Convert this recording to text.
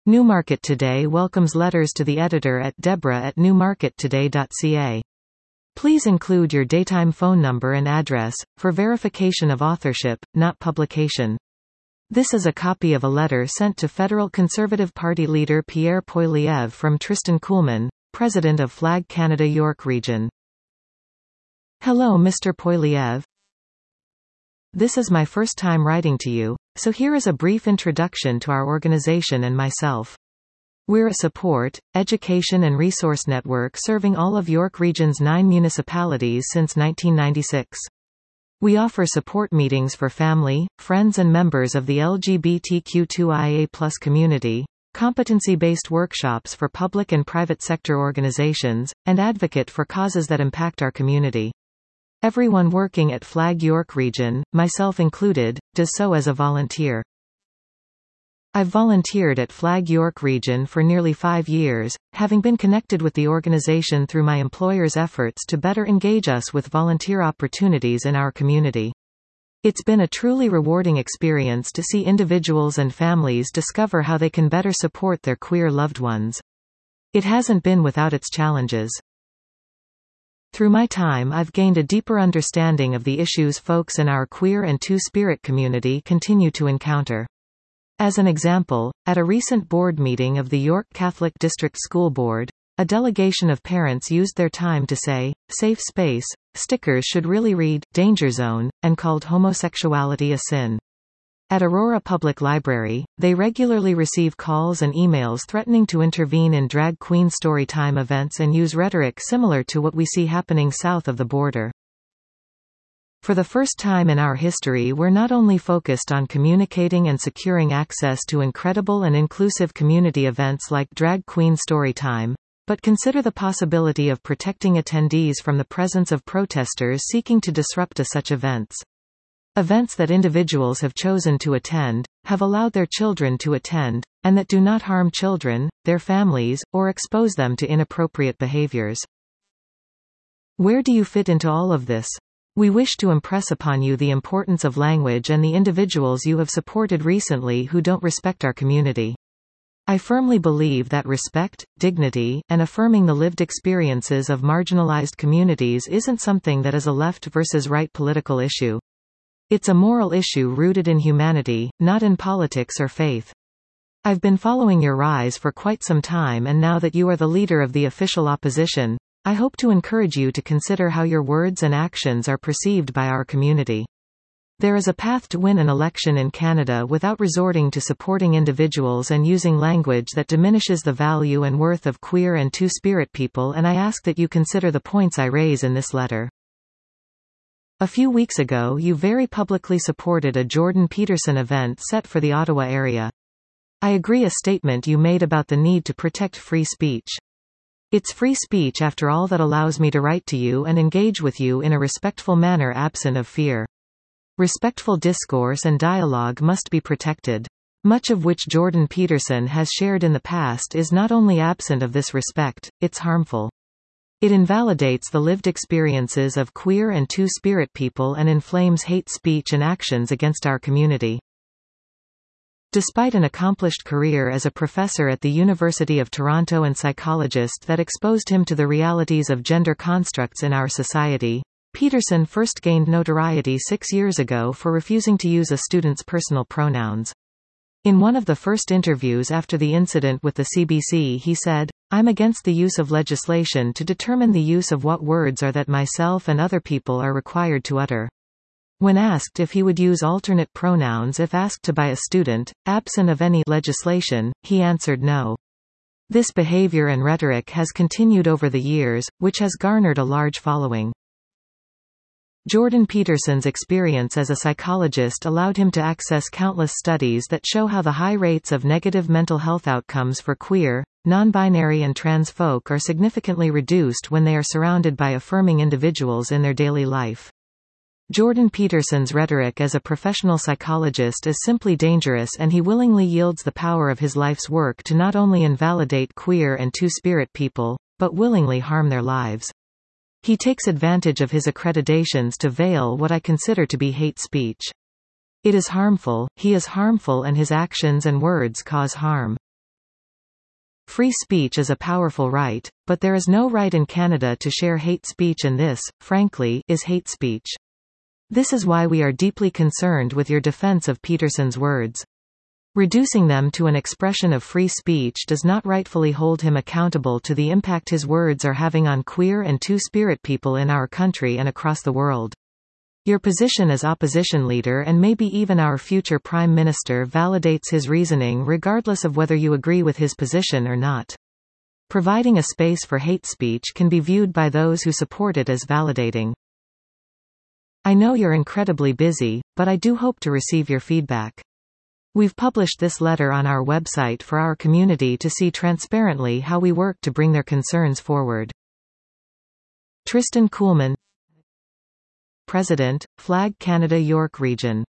Newmarket Today welcomes letters to the editor at deborah@newmarkettoday.ca. Please include your daytime phone number and address, for verification of authorship, not publication. This is a copy of a letter sent to Federal Conservative Party leader Pierre Poilievre from Tristan Kuhlmann, President of Flag Canada York Region. Hello Mr. Poilievre. This is my first time writing to you, so here is a brief introduction to our organization and myself. We're a support, education and resource network serving all of York Region's 9 municipalities since 1996. We offer support meetings for family, friends and members of the LGBTQ2IA+ community, competency-based workshops for public and private sector organizations, and advocate for causes that impact our community. Everyone working at Flag York Region, myself included, does so as a volunteer. I've volunteered at Flag York Region for nearly 5 years, having been connected with the organization through my employer's efforts to better engage us with volunteer opportunities in our community. It's been a truly rewarding experience to see individuals and families discover how they can better support their queer loved ones. It hasn't been without its challenges. Through my time I've gained a deeper understanding of the issues folks in our queer and two-spirit community continue to encounter. As an example, at a recent board meeting of the York Catholic District School Board, a delegation of parents used their time to say, "Safe space," stickers should really read, "Danger zone," and called homosexuality a sin. At Aurora Public Library, they regularly receive calls and emails threatening to intervene in drag queen storytime events and use rhetoric similar to what we see happening south of the border. For the first time in our history, we're not only focused on communicating and securing access to incredible and inclusive community events like Drag Queen Storytime, but consider the possibility of protecting attendees from the presence of protesters seeking to disrupt such events. Events that individuals have chosen to attend, have allowed their children to attend, and that do not harm children, their families, or expose them to inappropriate behaviors. Where do you fit into all of this? We wish to impress upon you the importance of language and the individuals you have supported recently who don't respect our community. I firmly believe that respect, dignity, and affirming the lived experiences of marginalized communities isn't something that is a left versus right political issue. It's a moral issue rooted in humanity, not in politics or faith. I've been following your rise for quite some time, and now that you are the leader of the official opposition, I hope to encourage you to consider how your words and actions are perceived by our community. There is a path to win an election in Canada without resorting to supporting individuals and using language that diminishes the value and worth of queer and two-spirit people, and I ask that you consider the points I raise in this letter. A few weeks ago you very publicly supported a Jordan Peterson event set for the Ottawa area. I agree a statement you made about the need to protect free speech. It's free speech after all that allows me to write to you and engage with you in a respectful manner absent of fear. Respectful discourse and dialogue must be protected. Much of which Jordan Peterson has shared in the past is not only absent of this respect, it's harmful. It invalidates the lived experiences of queer and two-spirit people and inflames hate speech and actions against our community. Despite an accomplished career as a professor at the University of Toronto and psychologist that exposed him to the realities of gender constructs in our society, Peterson first gained notoriety 6 years ago for refusing to use a student's personal pronouns. In one of the first interviews after the incident with the CBC he said, "I'm against the use of legislation to determine the use of what words are that myself and other people are required to utter." When asked if he would use alternate pronouns if asked to by a student, absent of any legislation, he answered no. This behavior and rhetoric has continued over the years, which has garnered a large following. Jordan Peterson's experience as a psychologist allowed him to access countless studies that show how the high rates of negative mental health outcomes for queer, non-binary and trans folk are significantly reduced when they are surrounded by affirming individuals in their daily life. Jordan Peterson's rhetoric as a professional psychologist is simply dangerous, and he willingly yields the power of his life's work to not only invalidate queer and two-spirit people, but willingly harm their lives. He takes advantage of his accreditations to veil what I consider to be hate speech. It is harmful, he is harmful, and his actions and words cause harm. Free speech is a powerful right, but there is no right in Canada to share hate speech, and this, frankly, is hate speech. This is why we are deeply concerned with your defense of Peterson's words. Reducing them to an expression of free speech does not rightfully hold him accountable to the impact his words are having on queer and two-spirit people in our country and across the world. Your position as opposition leader and maybe even our future Prime Minister validates his reasoning regardless of whether you agree with his position or not. Providing a space for hate speech can be viewed by those who support it as validating. I know you're incredibly busy, but I do hope to receive your feedback. We've published this letter on our website for our community to see transparently how we work to bring their concerns forward. Tristan Kuhlman, President, Flag Canada York Region.